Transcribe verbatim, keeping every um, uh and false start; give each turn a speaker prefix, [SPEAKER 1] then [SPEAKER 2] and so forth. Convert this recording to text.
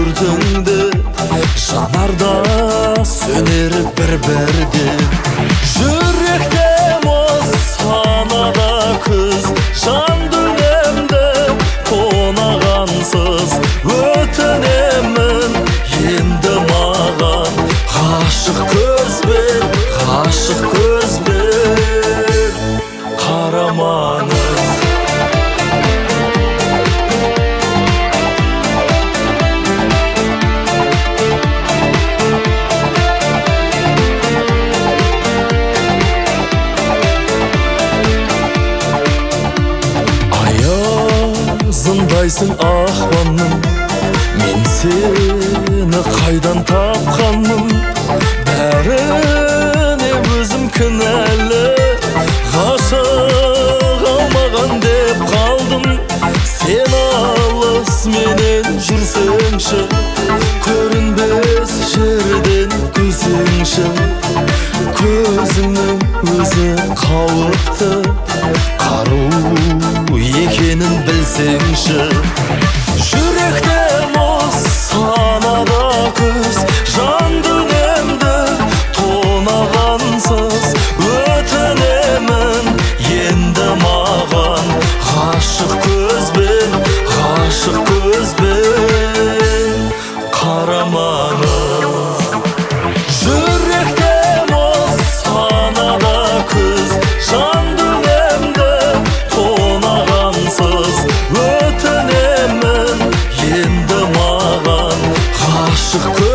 [SPEAKER 1] сүрдіңді, жанарда сөнер бір-бірде. Жүректе мұз, санада күз, жан дүниемді тонағансыз өтінемін енді маған. Ғашық көзбен, ғашық көзбен қарамаңыз. Зындайсың ақпанның, мен сені қайдан тапқанмын? Бәріне өзім кінәлі, ғашық алмаған деп қалдым. Сен алыс менен жүрсеңші, көрінбес жерден көзіңші. Көзіңнің өзі қауіпті, қару екенін білсеңші. Жүректе мұз, санада күз, жан дүниемді тонағансыз өтінемін енді маған. Ғашық көзбен, ғашық көзбен қарамаңыз. Жүректе мұз, санада күз, жан дүниемді тонағансыз өтінемін енді маған. Ғашық көзбен